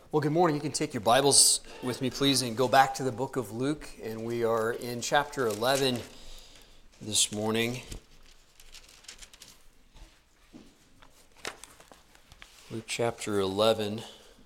Well, good morning. You can take your Bibles with me, please, and go back to the book of Luke. And we are in chapter 11 this morning. Luke chapter 11.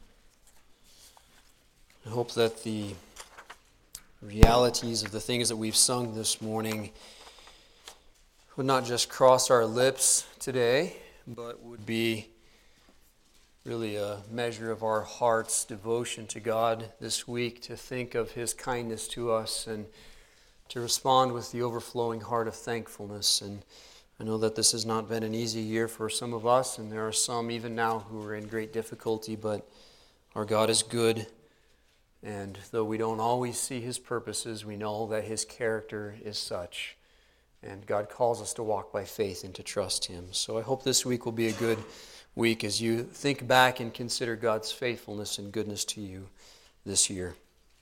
I hope that the realities of the things that we've sung this morning would not just cross our lips today, but would be really a measure of our heart's devotion to God this week, to think of His kindness to us and to respond with the overflowing heart of thankfulness. And I know that this has not been an easy year for some of us, and there are some even now who are in great difficulty, but our God is good. And though we don't always see His purposes, we know that His character is such. And God calls us to walk by faith and to trust Him. So I hope this week will be a good week as you think back and consider God's faithfulness and goodness to you this year.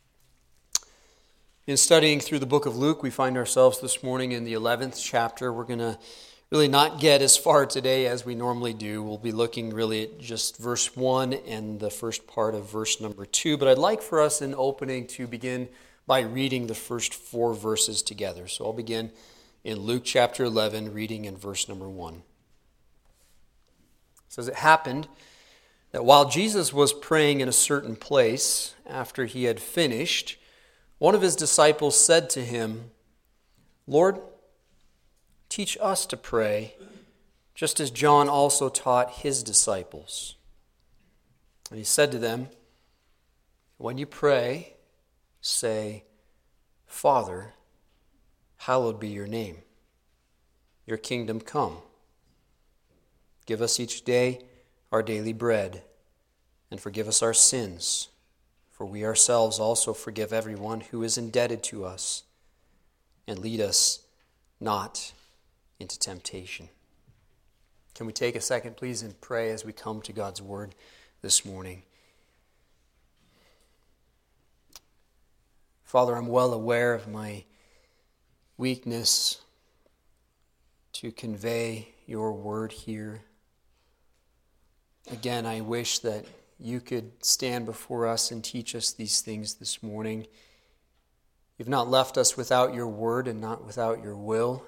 In studying through the book of Luke, we find ourselves this morning in the 11th chapter. We're going to really not get as far today as we normally do. We'll be looking really at just verse 1 and the first part of verse number 2. But I'd like for us in opening to begin by reading the first 4 verses together. So I'll begin in Luke chapter 11, reading in verse number 1. It says, "It happened that while Jesus was praying in a certain place, after he had finished, one of his disciples said to him, 'Lord, teach us to pray, just as John also taught his disciples.' And he said to them, 'When you pray, say, Father, hallowed be your name. Your kingdom come. Give us each day our daily bread, and forgive us our sins, for we ourselves also forgive everyone who is indebted to us. And lead us not into temptation.'" Can we take a second, please, and pray as we come to God's word this morning? Father, I'm well aware of my weakness to convey your word here. Again, I wish that you could stand before us and teach us these things this morning. You've not left us without your word and not without your will.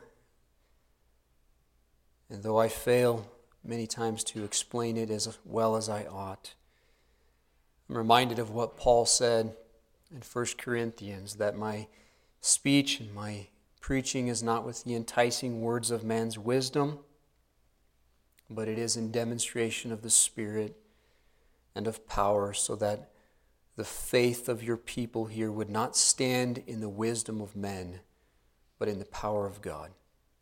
And though I fail many times to explain it as well as I ought, I'm reminded of what Paul said in 1 Corinthians, that my speech and my preaching is not with the enticing words of man's wisdom, but it is in demonstration of the Spirit and of power, so that the faith of your people here would not stand in the wisdom of men, but in the power of God.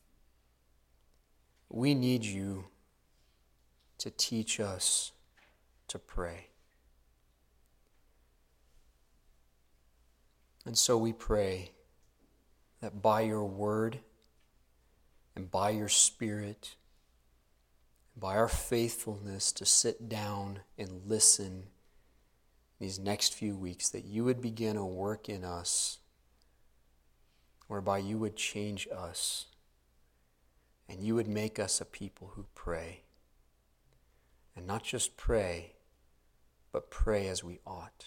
We need you to teach us to pray. And so we pray that by your word and by your Spirit, by our faithfulness to sit down and listen these next few weeks, that you would begin a work in us whereby you would change us and you would make us a people who pray. And not just pray, but pray as we ought.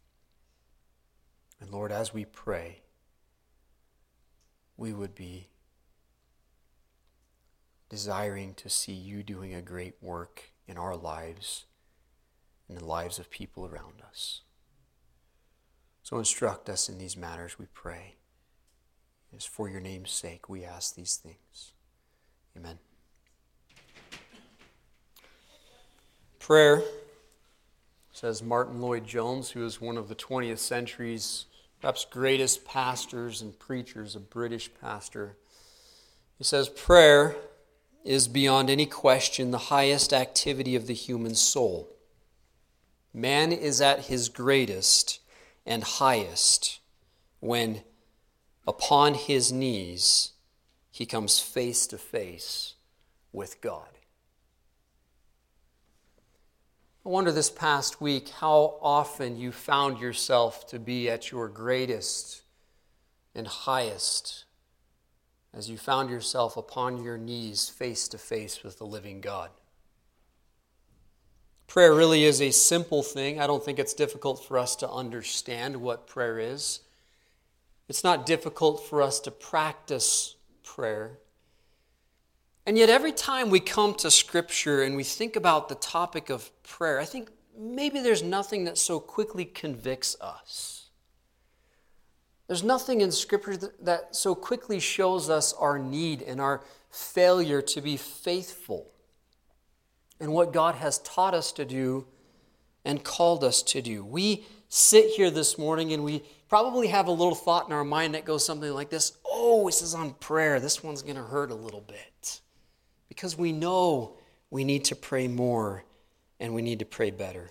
And Lord, as we pray, we would be desiring to see you doing a great work in our lives and the lives of people around us. So instruct us in these matters, we pray. It is for your name's sake we ask these things. Amen. Prayer, says Martin Lloyd-Jones, who is one of the 20th century's perhaps greatest pastors and preachers, a British pastor. He says, prayer is beyond any question the highest activity of the human soul. Man is at his greatest and highest when, upon his knees, he comes face to face with God. I wonder this past week how often you found yourself to be at your greatest and highest as you found yourself upon your knees face to face with the living God. Prayer really is a simple thing. I don't think it's difficult for us to understand what prayer is. It's not difficult for us to practice prayer. And yet every time we come to Scripture and we think about the topic of prayer, I think maybe there's nothing that so quickly convicts us. There's nothing in Scripture that so quickly shows us our need and our failure to be faithful in what God has taught us to do and called us to do. We sit here this morning and we probably have a little thought in our mind that goes something like this: oh, this is on prayer. This one's going to hurt a little bit. Because we know we need to pray more and we need to pray better.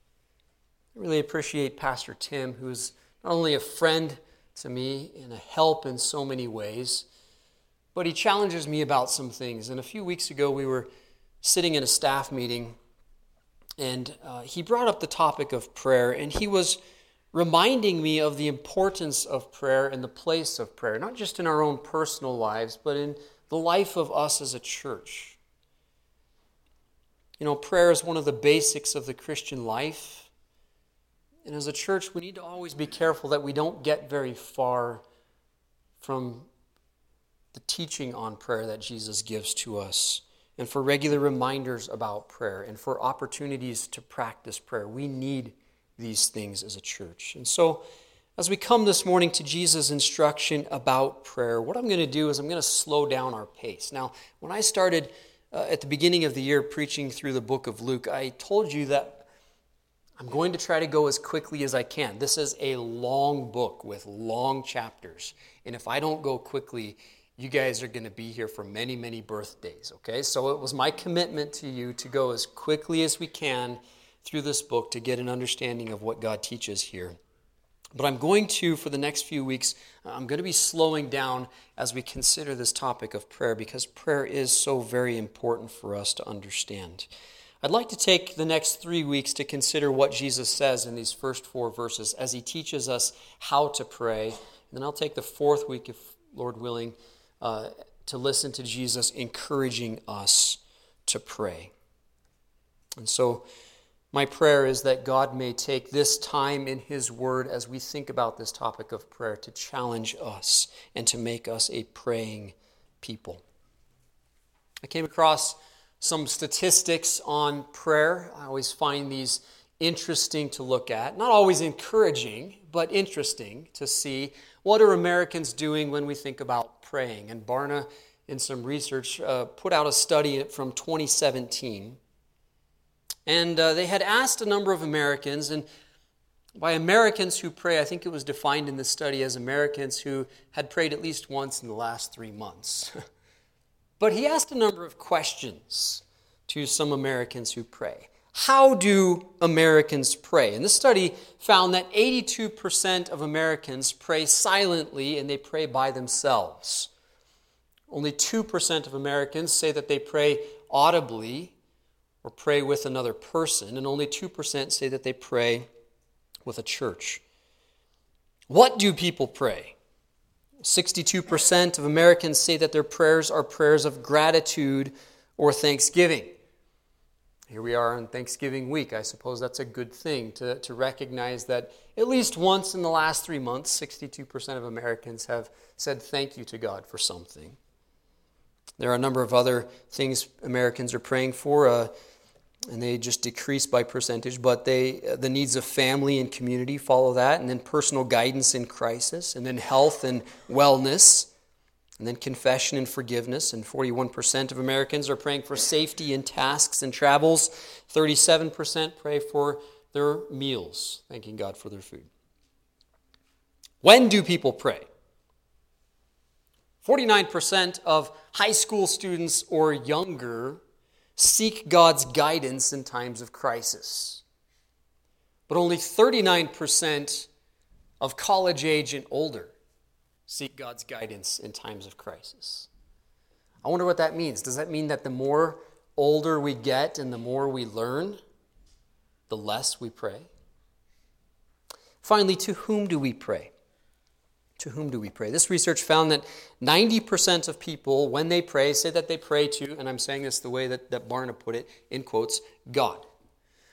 I really appreciate Pastor Tim, who's not only a friend to me and a help in so many ways, but he challenges me about some things. And a few weeks ago, we were sitting in a staff meeting, and he brought up the topic of prayer, and he was reminding me of the importance of prayer and the place of prayer, not just in our own personal lives, but in the life of us as a church. You know, prayer is one of the basics of the Christian life. And as a church, we need to always be careful that we don't get very far from the teaching on prayer that Jesus gives to us, and for regular reminders about prayer, and for opportunities to practice prayer. We need these things as a church. And so, as we come this morning to Jesus' instruction about prayer, what I'm going to do is I'm going to slow down our pace. Now, when I started at the beginning of the year preaching through the book of Luke, I told you that I'm going to try to go as quickly as I can. This is a long book with long chapters. And if I don't go quickly, you guys are going to be here for many, many birthdays, okay? So it was my commitment to you to go as quickly as we can through this book to get an understanding of what God teaches here. But I'm going to, for the next few weeks, I'm going to be slowing down as we consider this topic of prayer, because prayer is so very important for us to understand. I'd like to take the next 3 weeks to consider what Jesus says in these first 4 verses as he teaches us how to pray. And then I'll take the 4th week, if Lord willing, to listen to Jesus encouraging us to pray. And so my prayer is that God may take this time in his word as we think about this topic of prayer to challenge us and to make us a praying people. I came across some statistics on prayer. I always find these interesting to look at. Not always encouraging, but interesting to see what are Americans doing when we think about praying. And Barna, in some research, put out a study from 2017. And they had asked a number of Americans, and by Americans who pray, I think it was defined in the study as Americans who had prayed at least once in the last 3 months. But he asked a number of questions to some Americans who pray. How do Americans pray? And this study found that 82% of Americans pray silently and they pray by themselves. Only 2% of Americans say that they pray audibly or pray with another person, and only 2% say that they pray with a church. What do people pray? 62% of Americans say that their prayers are prayers of gratitude or thanksgiving. Here we are on Thanksgiving week. I suppose that's a good thing to recognize that at least once in the last 3 months, 62% of Americans have said thank you to God for something. There are a number of other things Americans are praying for, and they just decrease by percentage, but the needs of family and community follow that, and then personal guidance in crisis, and then health and wellness, and then confession and forgiveness. And 41% of Americans are praying for safety in tasks and travels. 37% pray for their meals, thanking God for their food. When do people pray? 49% of high school students or younger seek God's guidance in times of crisis. But only 39% of college age and older seek God's guidance in times of crisis. I wonder what that means. Does that mean that the more older we get and the more we learn, the less we pray? Finally, to whom do we pray? To whom do we pray? This research found that 90% of people, when they pray, say that they pray to, and I'm saying this the way that Barna put it, in quotes, God.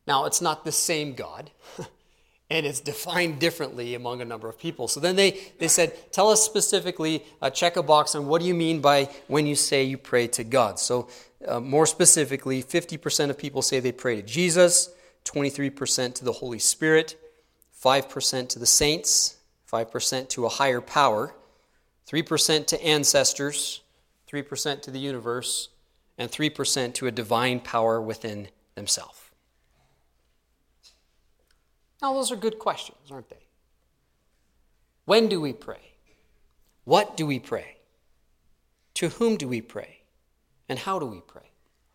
Now, it's not the same God, and it's defined differently among a number of people. So then they said, tell us specifically, check a box on what do you mean by when you say you pray to God. So more specifically, 50% of people say they pray to Jesus, 23% to the Holy Spirit, 5% to the saints, 5% to a higher power, 3% to ancestors, 3% to the universe, and 3% to a divine power within themselves. Now, those are good questions, aren't they? When do we pray? What do we pray? To whom do we pray? And how do we pray?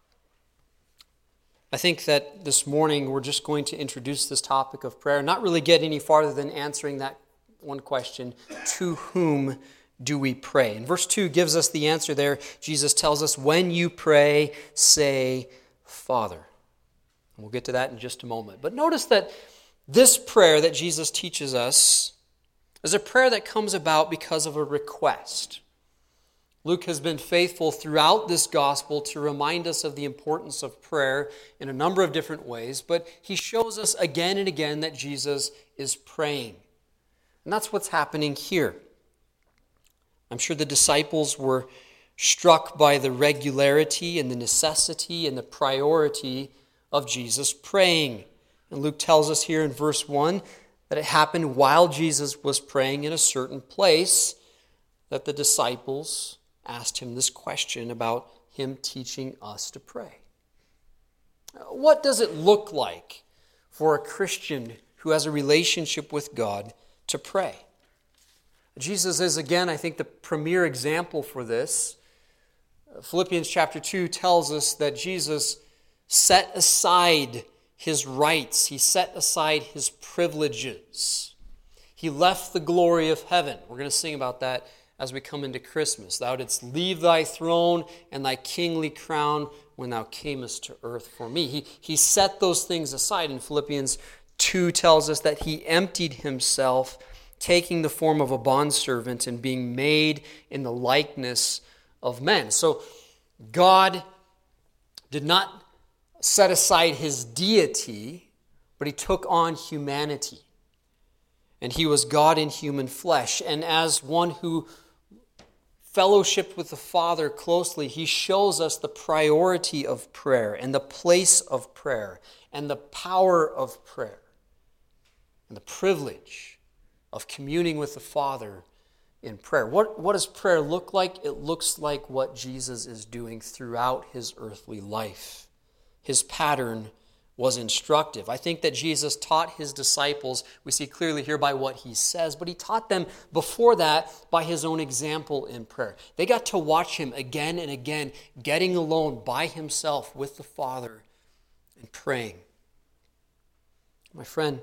I think that this morning we're just going to introduce this topic of prayer, not really get any farther than answering that one question, to whom do we pray? And verse 2 gives us the answer there. Jesus tells us, when you pray, say, Father. And we'll get to that in just a moment. But notice that this prayer that Jesus teaches us is a prayer that comes about because of a request. Luke has been faithful throughout this gospel to remind us of the importance of prayer in a number of different ways, but he shows us again and again that Jesus is praying. And that's what's happening here. I'm sure the disciples were struck by the regularity and the necessity and the priority of Jesus praying. And Luke tells us here in verse 1 that it happened while Jesus was praying in a certain place that the disciples asked him this question about him teaching us to pray. What does it look like for a Christian who has a relationship with God to pray? Jesus is, again, I think, the premier example for this. Philippians chapter 2 tells us that Jesus set aside his rights. He set aside his privileges. He left the glory of heaven. We're going to sing about that as we come into Christmas. Thou didst leave thy throne and thy kingly crown when thou camest to earth for me. He set those things aside. And Philippians 2 tells us that he emptied himself, taking the form of a bondservant and being made in the likeness of men. So God did not set aside his deity, but he took on humanity. And he was God in human flesh. And as one who fellowshiped with the Father closely, he shows us the priority of prayer and the place of prayer and the power of prayer and the privilege of communing with the Father in prayer. What does prayer look like? It looks like what Jesus is doing throughout his earthly life. His pattern was instructive. I think that Jesus taught his disciples, we see clearly here by what he says, but he taught them before that by his own example in prayer. They got to watch him again and again, getting alone by himself with the Father and praying. My friend,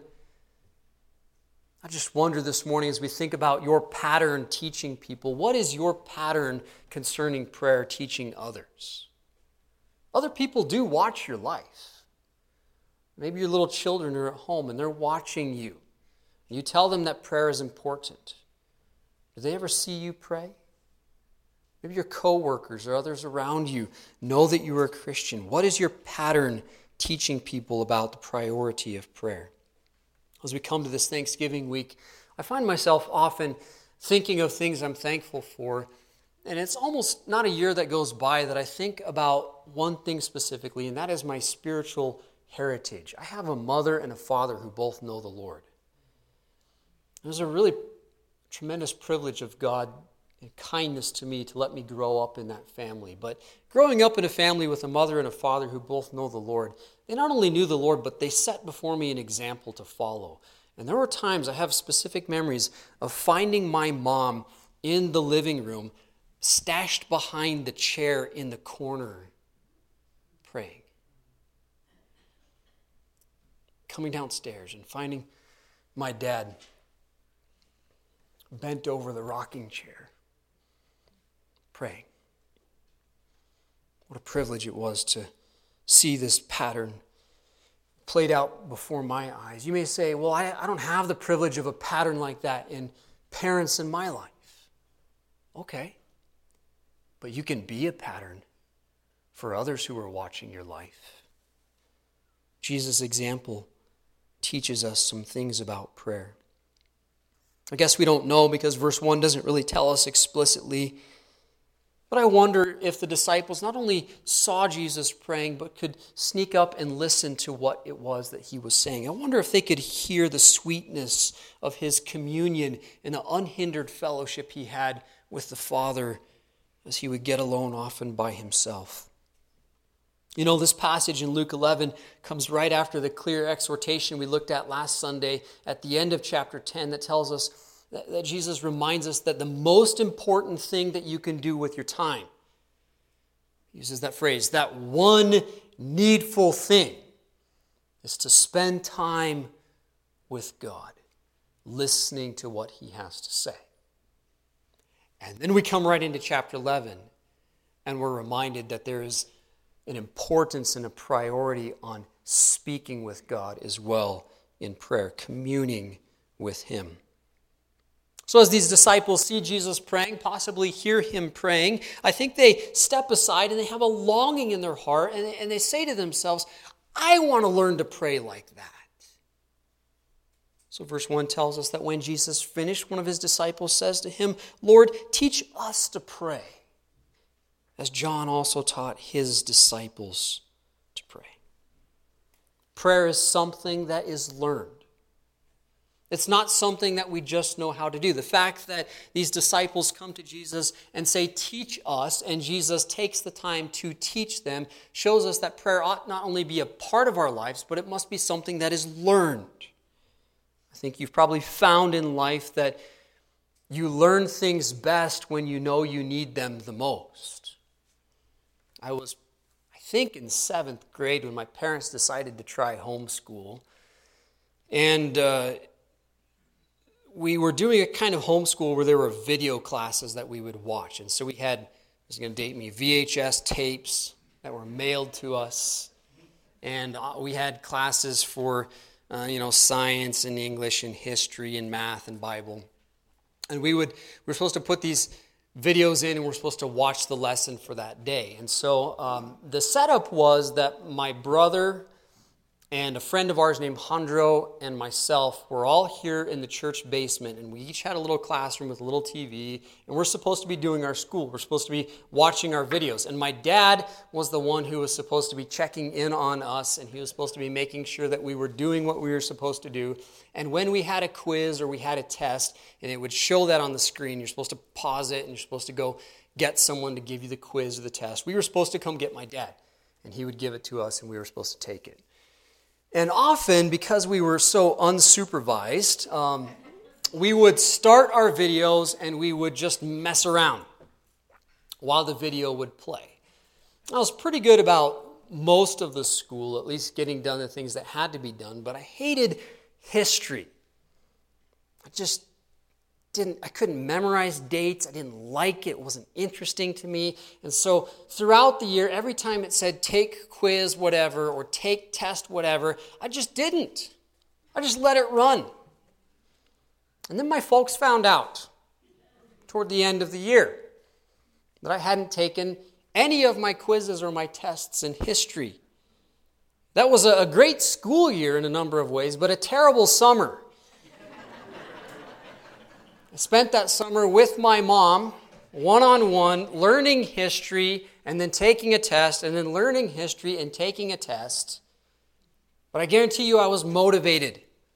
I just wonder this morning as we think about your pattern teaching people, what is your pattern concerning prayer teaching others? Other people do watch your life. Maybe your little children are at home and they're watching you. You tell them that prayer is important. Do they ever see you pray? Maybe your coworkers or others around you know that you are a Christian. What is your pattern teaching people about the priority of prayer? As we come to this Thanksgiving week, I find myself often thinking of things I'm thankful for, and it's almost not a year that goes by that I think about one thing specifically, and that is my spiritual heritage. I have a mother and a father who both know the Lord. It was a really tremendous privilege of God and kindness to me to let me grow up in that family. But growing up in a family with a mother and a father who both know the Lord, they not only knew the Lord, but they set before me an example to follow. And there were times, I have specific memories of finding my mom in the living room, stashed behind the chair in the corner, praying. Coming downstairs and finding my dad bent over the rocking chair, praying. What a privilege it was to see this pattern played out before my eyes. You may say, well, I don't have the privilege of a pattern like that in parents in my life. Okay, but you can be a pattern for others who are watching your life. Jesus' example teaches us some things about prayer. I guess we don't know because verse 1 doesn't really tell us explicitly. But I wonder if the disciples not only saw Jesus praying, but could sneak up and listen to what it was that he was saying. I wonder if they could hear the sweetness of his communion and the unhindered fellowship he had with the Father as he would get alone often by himself. You know, this passage in Luke 11 comes right after the clear exhortation we looked at last Sunday at the end of chapter 10 that tells us that Jesus reminds us that the most important thing that you can do with your time, he uses that phrase, that one needful thing, is to spend time with God, listening to what he has to say. And then we come right into chapter 11, and we're reminded that there is an importance and a priority on speaking with God as well in prayer, communing with him. So as these disciples see Jesus praying, possibly hear him praying, I think they step aside and they have a longing in their heart and they say to themselves, I want to learn to pray like that. So verse 1 tells us that when Jesus finished, one of his disciples says to him, Lord, teach us to pray, as John also taught his disciples to pray. Prayer is something that is learned. It's not something that we just know how to do. The fact that these disciples come to Jesus and say, teach us, and Jesus takes the time to teach them, shows us that prayer ought not only be a part of our lives, but it must be something that is learned. I think you've probably found in life that you learn things best when you know you need them the most. I think, in 7th grade when my parents decided to try homeschool, and we were doing a kind of homeschool where there were video classes that we would watch. And so we had, this is going to date me, VHS tapes that were mailed to us. And we had classes for, science and English and history and math and Bible. And we were supposed to put these videos in and we're supposed to watch the lesson for that day. And so the setup was that my brother and a friend of ours named Handro and myself were all here in the church basement, and we each had a little classroom with a little TV, and we're supposed to be doing our school. We're supposed to be watching our videos. And my dad was the one who was supposed to be checking in on us, and he was supposed to be making sure that we were doing what we were supposed to do. And when we had a quiz or we had a test, and it would show that on the screen, you're supposed to pause it, and you're supposed to go get someone to give you the quiz or the test. We were supposed to come get my dad, and he would give it to us, and we were supposed to take it. And often, because we were so unsupervised, we would start our videos and we would just mess around while the video would play. I was pretty good about most of the school, at least getting done the things that had to be done, but I hated history. I couldn't memorize dates. I didn't like it. It wasn't interesting to me. And so throughout the year, every time it said take quiz whatever or take test whatever, I just didn't. I just let it run. And then my folks found out toward the end of the year that I hadn't taken any of my quizzes or my tests in history. That was a great school year in a number of ways, but a terrible summer. I spent that summer with my mom, one-on-one, learning history and then taking a test and then learning history and taking a test. But I guarantee you I was motivated.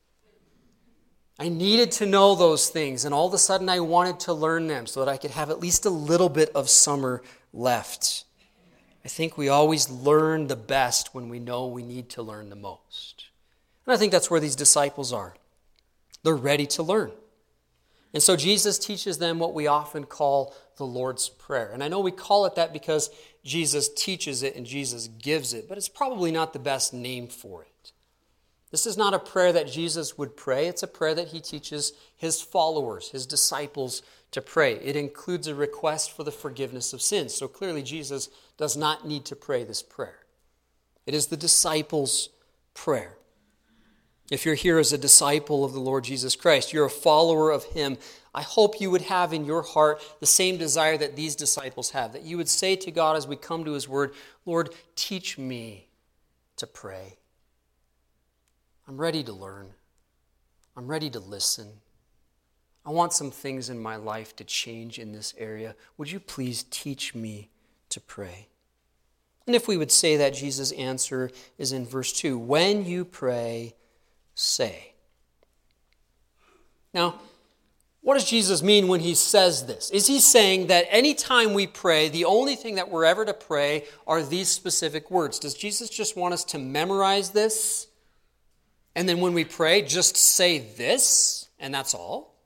I needed to know those things, and all of a sudden I wanted to learn them so that I could have at least a little bit of summer left. I think we always learn the best when we know we need to learn the most. And I think that's where these disciples are. They're ready to learn. And so Jesus teaches them what we often call the Lord's Prayer. And I know we call it that because Jesus teaches it and Jesus gives it, but it's probably not the best name for it. This is not a prayer that Jesus would pray. It's a prayer that he teaches his followers, his disciples, to pray. It includes a request for the forgiveness of sins. So clearly Jesus does not need to pray this prayer. It is the disciples' prayer. If you're here as a disciple of the Lord Jesus Christ, you're a follower of him, I hope you would have in your heart the same desire that these disciples have, that you would say to God as we come to his word, Lord, teach me to pray. I'm ready to learn. I'm ready to listen. I want some things in my life to change in this area. Would you please teach me to pray? And if we would say that, Jesus' answer is in verse 2. When you pray, say. Now, what does Jesus mean when he says this? Is he saying that anytime we pray, the only thing that we're ever to pray are these specific words? Does Jesus just want us to memorize this? And then when we pray, just say this, and that's all?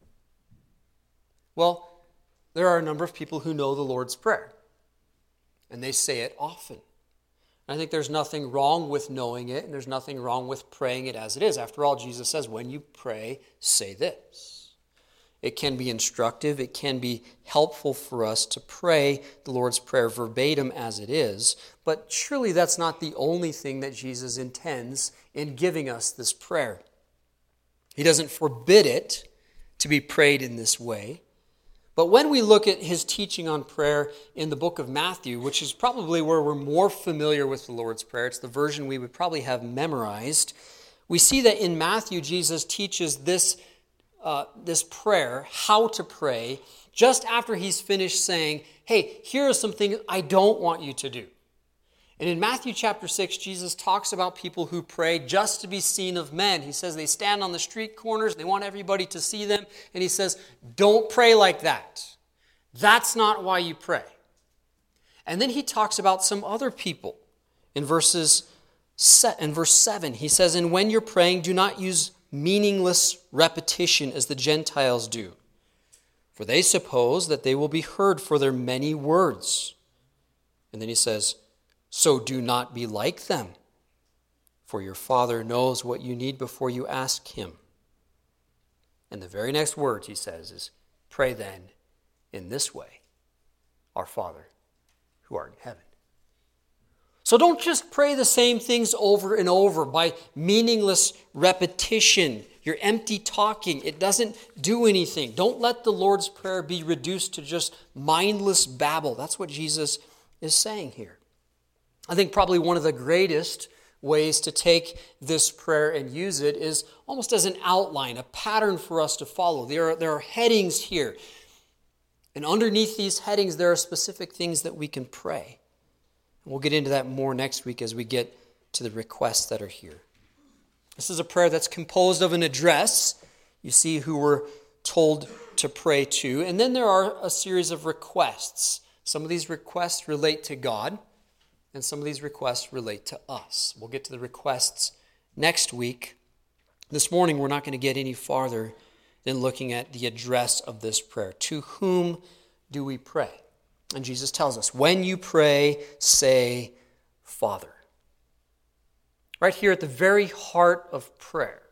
Well, there are a number of people who know the Lord's Prayer, and they say it often. I think there's nothing wrong with knowing it, and there's nothing wrong with praying it as it is. After all, Jesus says, when you pray, say this. It can be instructive. It can be helpful for us to pray the Lord's Prayer verbatim as it is. But surely that's not the only thing that Jesus intends in giving us this prayer. He doesn't forbid it to be prayed in this way. But when we look at his teaching on prayer in the book of Matthew, which is probably where we're more familiar with the Lord's Prayer, it's the version we would probably have memorized, we see that in Matthew, Jesus teaches this prayer, how to pray, just after he's finished saying, hey, here are some things I don't want you to do. And in Matthew chapter 6, Jesus talks about people who pray just to be seen of men. He says they stand on the street corners, they want everybody to see them, and he says, don't pray like that. That's not why you pray. And then he talks about some other people. In verse 7, he says, and when you're praying, do not use meaningless repetition as the Gentiles do, for they suppose that they will be heard for their many words. And then he says, so do not be like them, for your Father knows what you need before you ask him. And the very next words he says is, pray then in this way, our Father who art in heaven. So don't just pray the same things over and over by meaningless repetition. You're empty talking. It doesn't do anything. Don't let the Lord's Prayer be reduced to just mindless babble. That's what Jesus is saying here. I think probably one of the greatest ways to take this prayer and use it is almost as an outline, a pattern for us to follow. There are headings here. And underneath these headings, there are specific things that we can pray. We'll get into that more next week as we get to the requests that are here. This is a prayer that's composed of an address. You see who we're told to pray to. And then there are a series of requests. Some of these requests relate to God, and some of these requests relate to us. We'll get to the requests next week. This morning, we're not going to get any farther than looking at the address of this prayer. To whom do we pray? And Jesus tells us, when you pray, say, Father. Right here at the very heart of prayer,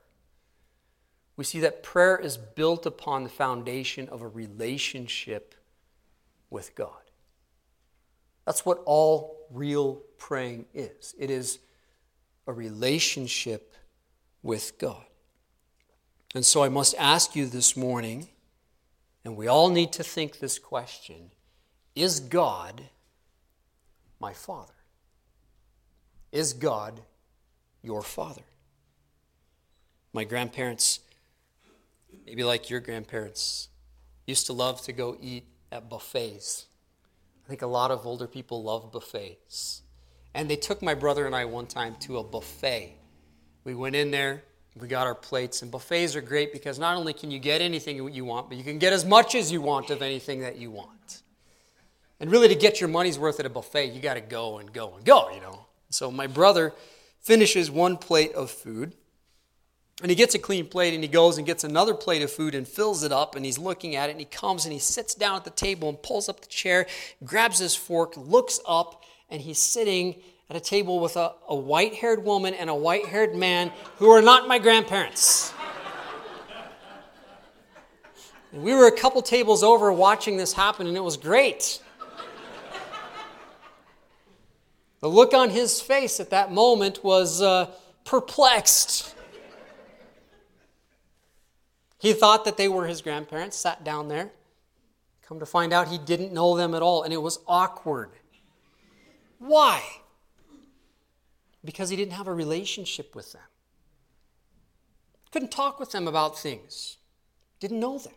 we see that prayer is built upon the foundation of a relationship with God. That's what all real praying is. It is a relationship with God. And so I must ask you this morning, and we all need to think this question, is God my Father? Is God your Father? My grandparents, maybe like your grandparents, used to love to go eat at buffets. I think a lot of older people love buffets. And they took my brother and I one time to a buffet. We went in there, we got our plates, and buffets are great because not only can you get anything you want, but you can get as much as you want of anything that you want. And really, to get your money's worth at a buffet, you got to go and go and go, you know. So my brother finishes one plate of food, and he gets a clean plate, and he goes and gets another plate of food and fills it up, and he's looking at it, and he comes and he sits down at the table and pulls up the chair, grabs his fork, looks up, and he's sitting at a table with a white-haired woman and a white-haired man who are not my grandparents. And we were a couple tables over watching this happen, and it was great. The look on his face at that moment was perplexed. He thought that they were his grandparents, sat down there. Come to find out he didn't know them at all, and it was awkward. Why? Because he didn't have a relationship with them. Couldn't talk with them about things. Didn't know them.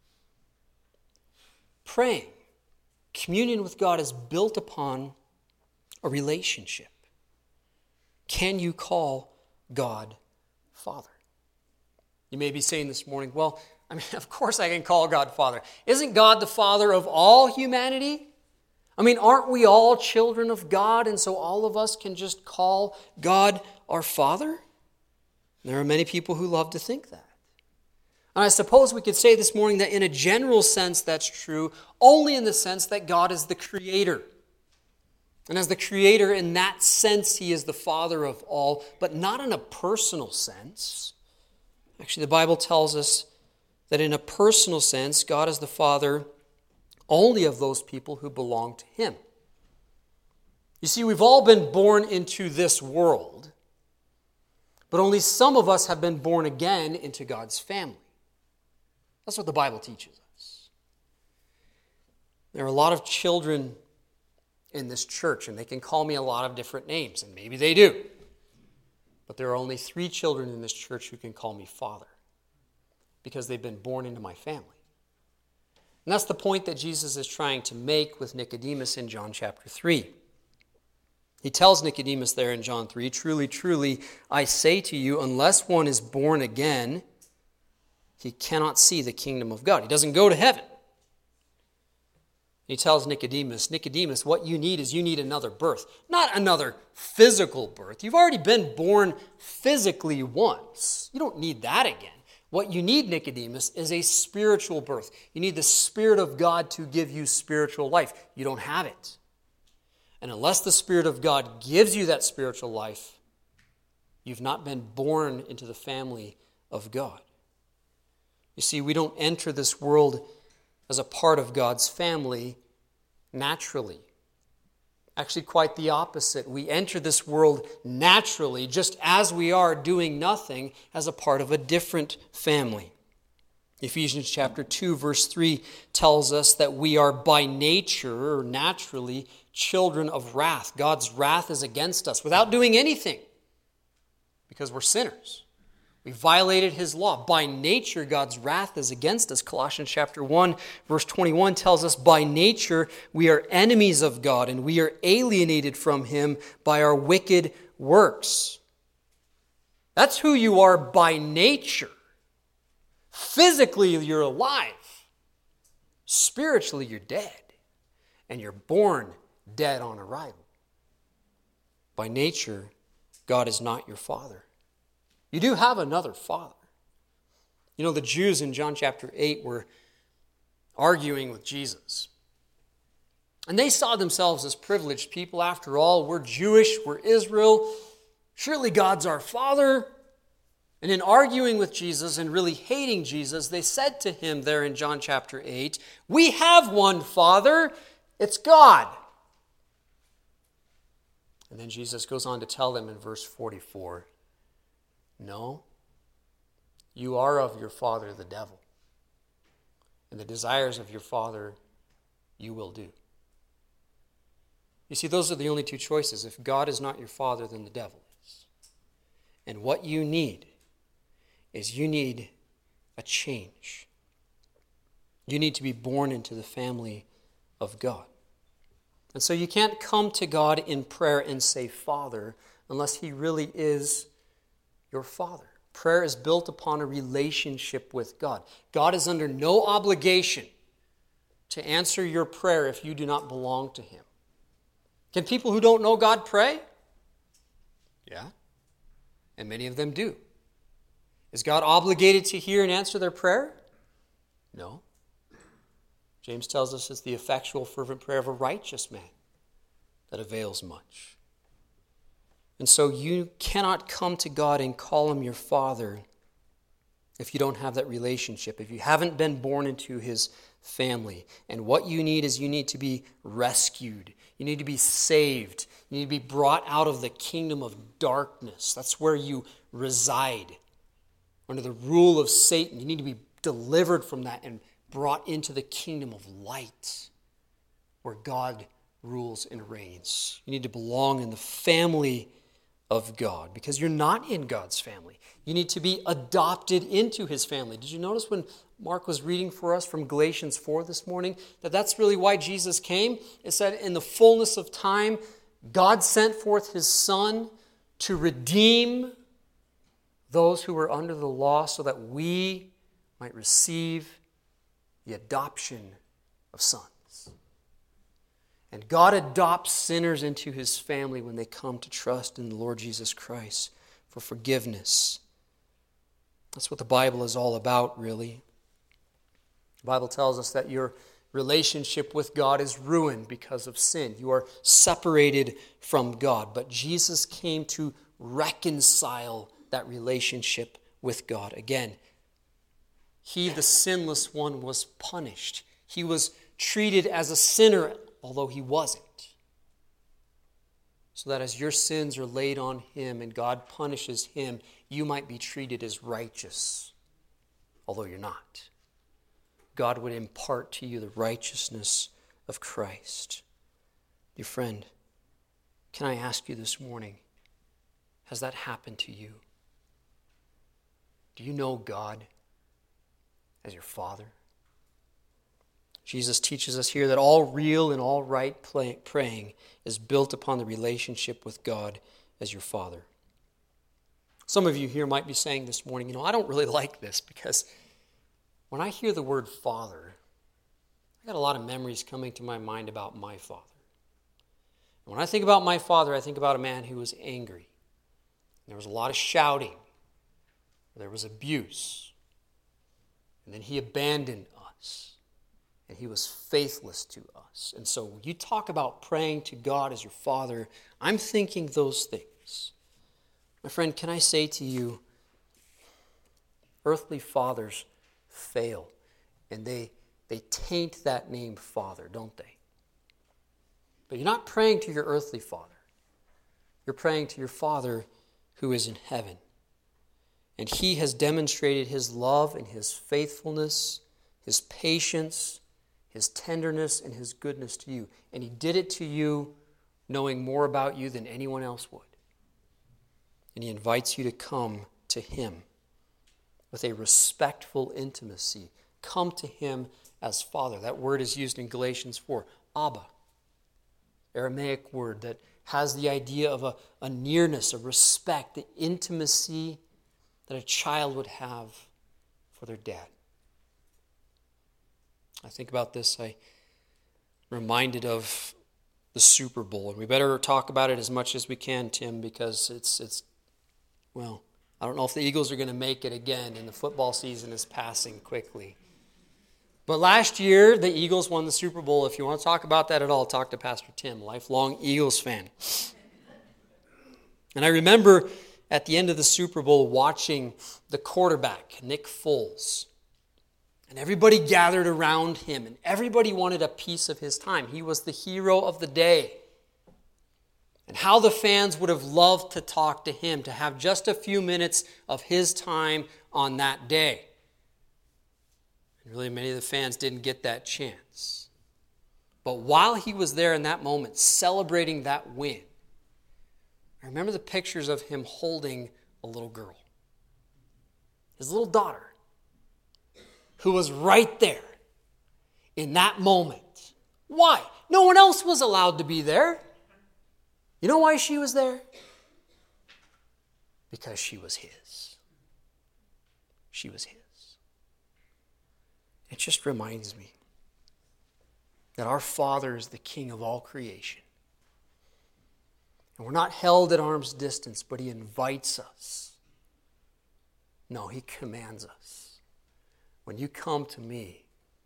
Praying, communion with God is built upon a relationship. Can you call God Father? You may be saying this morning, well, of course I can call God Father. Isn't God the Father of all humanity? Aren't we all children of God, and so all of us can just call God our Father? There are many people who love to think that. And I suppose we could say this morning that in a general sense that's true, only in the sense that God is the Creator. And as the Creator, in that sense, He is the Father of all, but not in a personal sense. Actually, the Bible tells us that in a personal sense, God is the Father only of those people who belong to Him. You see, we've all been born into this world, but only some of us have been born again into God's family. That's what the Bible teaches us. There are a lot of children in this church, and they can call me a lot of different names, and maybe they do. But there are only 3 children in this church who can call me Father, because they've been born into my family. And that's the point that Jesus is trying to make with Nicodemus in John chapter 3. He tells Nicodemus there in John 3, "Truly, truly, I say to you, unless one is born again, he cannot see the kingdom of God." He doesn't go to heaven. He tells Nicodemus, "Nicodemus, what you need is you need another birth." Not another physical birth. You've already been born physically once. You don't need that again. What you need, Nicodemus, is a spiritual birth. You need the Spirit of God to give you spiritual life. You don't have it. And unless the Spirit of God gives you that spiritual life, you've not been born into the family of God. You see, we don't enter this world as a part of God's family naturally. Actually, quite the opposite. We enter this world naturally, just as we are doing nothing, as a part of a different family. Ephesians chapter 2, verse 3 tells us that we are by nature, or naturally, children of wrath. God's wrath is against us without doing anything, because we're sinners. We violated His law. By nature, God's wrath is against us. Colossians chapter 1, verse 21 tells us, by nature, we are enemies of God, and we are alienated from Him by our wicked works. That's who you are by nature. Physically, you're alive. Spiritually, you're dead. And you're born dead on arrival. By nature, God is not your Father. You do have another Father. You know, the Jews in John chapter 8 were arguing with Jesus. And they saw themselves as privileged people. After all, we're Jewish, we're Israel. Surely God's our Father. And in arguing with Jesus and really hating Jesus, they said to Him there in John chapter 8, "We have one Father, it's God." And then Jesus goes on to tell them in verse 44, "No, you are of your father the devil, and the desires of your father you will do." You see, those are the only 2 choices. If God is not your Father, then the devil is. And what you need is you need a change. You need to be born into the family of God. And so you can't come to God in prayer and say, "Father," unless He really is your Father. Prayer is built upon a relationship with God. God is under no obligation to answer your prayer if you do not belong to Him. Can people who don't know God pray? Yeah. And many of them do. Is God obligated to hear and answer their prayer? No. James tells us it's the effectual, fervent prayer of a righteous man that avails much. And so you cannot come to God and call Him your Father if you don't have that relationship, if you haven't been born into His family. And what you need is you need to be rescued. You need to be saved. You need to be brought out of the kingdom of darkness. That's where you reside, under the rule of Satan. You need to be delivered from that and brought into the kingdom of light, where God rules and reigns. You need to belong in the family of God because you're not in God's family. You need to be adopted into his family. Did you notice when Mark was reading for us from Galatians 4 this morning that that's really why Jesus came? It said in the fullness of time, God sent forth his Son to redeem those who were under the law so that we might receive the adoption of sons. And God adopts sinners into his family when they come to trust in the Lord Jesus Christ for forgiveness. That's what the Bible is all about, really. The Bible tells us that your relationship with God is ruined because of sin. You are separated from God. But Jesus came to reconcile that relationship with God. Again, he, the sinless one, was punished. He was treated as a sinner, although he wasn't. So that as your sins are laid on him and God punishes him, you might be treated as righteous, although you're not. God would impart to you the righteousness of Christ. Dear friend, can I ask you this morning, has that happened to you? Do you know God as your Father? Jesus teaches us here that all real and all right praying is built upon the relationship with God as your Father. Some of you here might be saying this morning, I don't really like this because when I hear the word Father, I got a lot of memories coming to my mind about my father. And when I think about my father, I think about a man who was angry. There was a lot of shouting. There was abuse. And then he abandoned us. And he was faithless to us. And so when you talk about praying to God as your Father, I'm thinking those things. My friend, can I say to you, earthly fathers fail. And they taint that name Father, don't they? But you're not praying to your earthly father. You're praying to your Father who is in heaven. And he has demonstrated his love and his faithfulness, his patience, his tenderness, and his goodness to you. And he did it to you knowing more about you than anyone else would. And he invites you to come to him with a respectful intimacy. Come to him as Father. That word is used in Galatians 4. Abba. Aramaic word that has the idea of a nearness, a respect, the intimacy that a child would have for their dad. I think about this, I'm reminded of the Super Bowl. And we better talk about it as much as we can, Tim, because it's I don't know if the Eagles are going to make it again, and the football season is passing quickly. But last year, the Eagles won the Super Bowl. If you want to talk about that at all, talk to Pastor Tim, lifelong Eagles fan. And I remember at the end of the Super Bowl watching the quarterback, Nick Foles. And everybody gathered around him, and everybody wanted a piece of his time. He was the hero of the day. And how the fans would have loved to talk to him, to have just a few minutes of his time on that day. And really, many of the fans didn't get that chance. But while he was there in that moment, celebrating that win, I remember the pictures of him holding a little girl, his little daughter, who was right there in that moment. Why? No one else was allowed to be there. You know why she was there? Because she was his. She was his. It just reminds me that our Father is the King of all creation. And we're not held at arm's distance, but he invites us. No, he commands us. When you come to me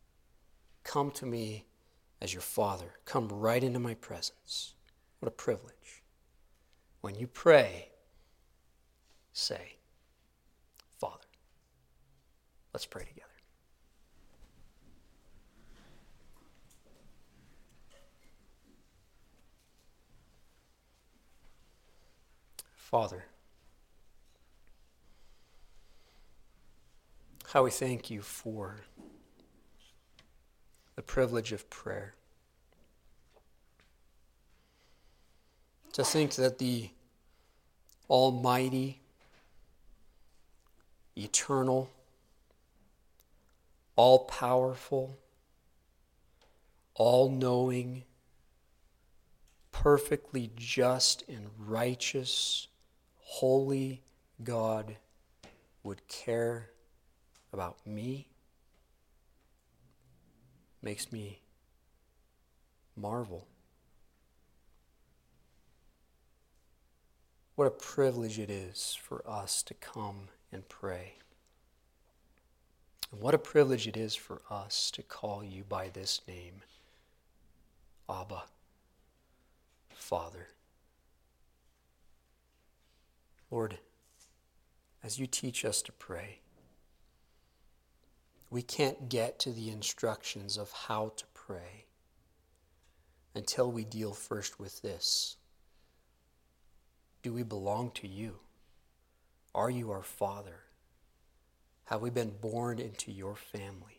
as your Father. Come right into my presence. What a privilege. When you pray, say, Father. Let's pray together. Father, how we thank you for the privilege of prayer. To think that the almighty, eternal, all-powerful, all-knowing, perfectly just and righteous, holy God would care about me makes me marvel. What a privilege it is for us to come and pray. And what a privilege it is for us to call you by this name, Abba, Father. Lord, as you teach us to pray, we can't get to the instructions of how to pray until we deal first with this. Do we belong to you? Are you our Father? Have we been born into your family?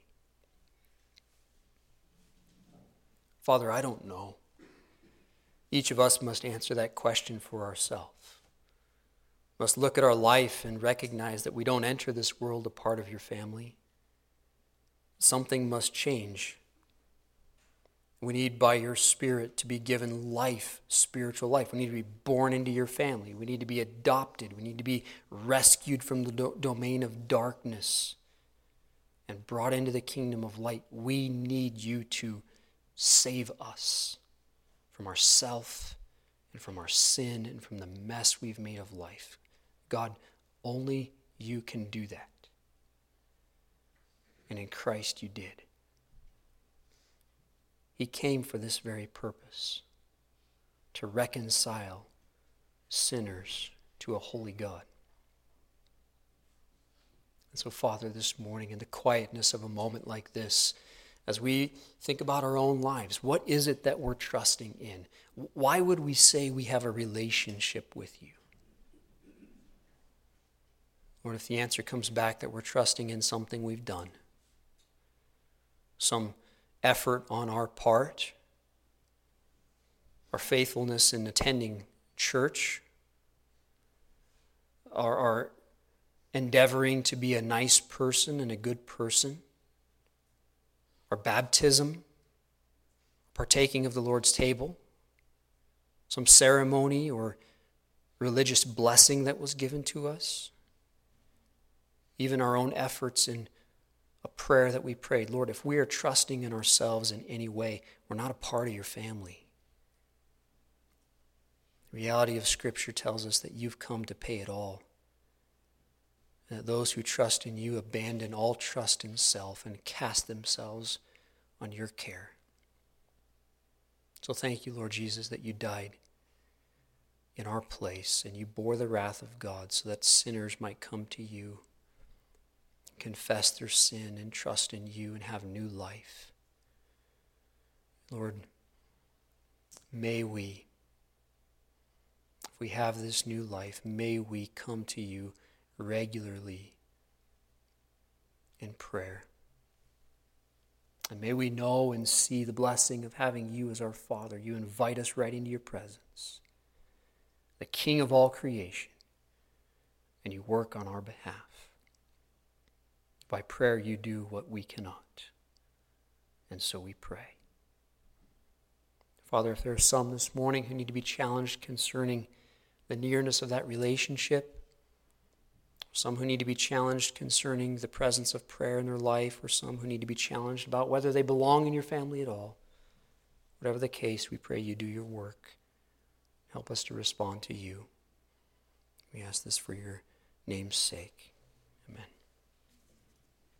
Father, I don't know. Each of us must answer that question for ourselves. Must look at our life and recognize that we don't enter this world a part of your family. Something must change. We need, by your Spirit, to be given life, spiritual life. We need to be born into your family. We need to be adopted. We need to be rescued from the domain of darkness and brought into the kingdom of light. We need you to save us from ourself and from our sin and from the mess we've made of life. God, only you can do that. And in Christ you did. He came for this very purpose, to reconcile sinners to a holy God. And so, Father, this morning, in the quietness of a moment like this, as we think about our own lives, what is it that we're trusting in? Why would we say we have a relationship with you? Or if the answer comes back that we're trusting in something we've done, some effort on our part, our faithfulness in attending church, our endeavoring to be a nice person and a good person, our baptism, partaking of the Lord's table, some ceremony or religious blessing that was given to us, even our own efforts in a prayer that we prayed. Lord, if we are trusting in ourselves in any way, we're not a part of your family. The reality of Scripture tells us that you've come to pay it all. And that those who trust in you abandon all trust in self and cast themselves on your care. So thank you, Lord Jesus, that you died in our place and you bore the wrath of God so that sinners might come to you, confess their sin and trust in you and have new life. Lord, may we, if we have this new life, may we come to you regularly in prayer. And may we know and see the blessing of having you as our Father. You invite us right into your presence, the King of all creation, and you work on our behalf. By prayer, you do what we cannot. And so we pray. Father, if there are some this morning who need to be challenged concerning the nearness of that relationship, some who need to be challenged concerning the presence of prayer in their life, or some who need to be challenged about whether they belong in your family at all, whatever the case, we pray you do your work. Help us to respond to you. We ask this for your name's sake. Amen.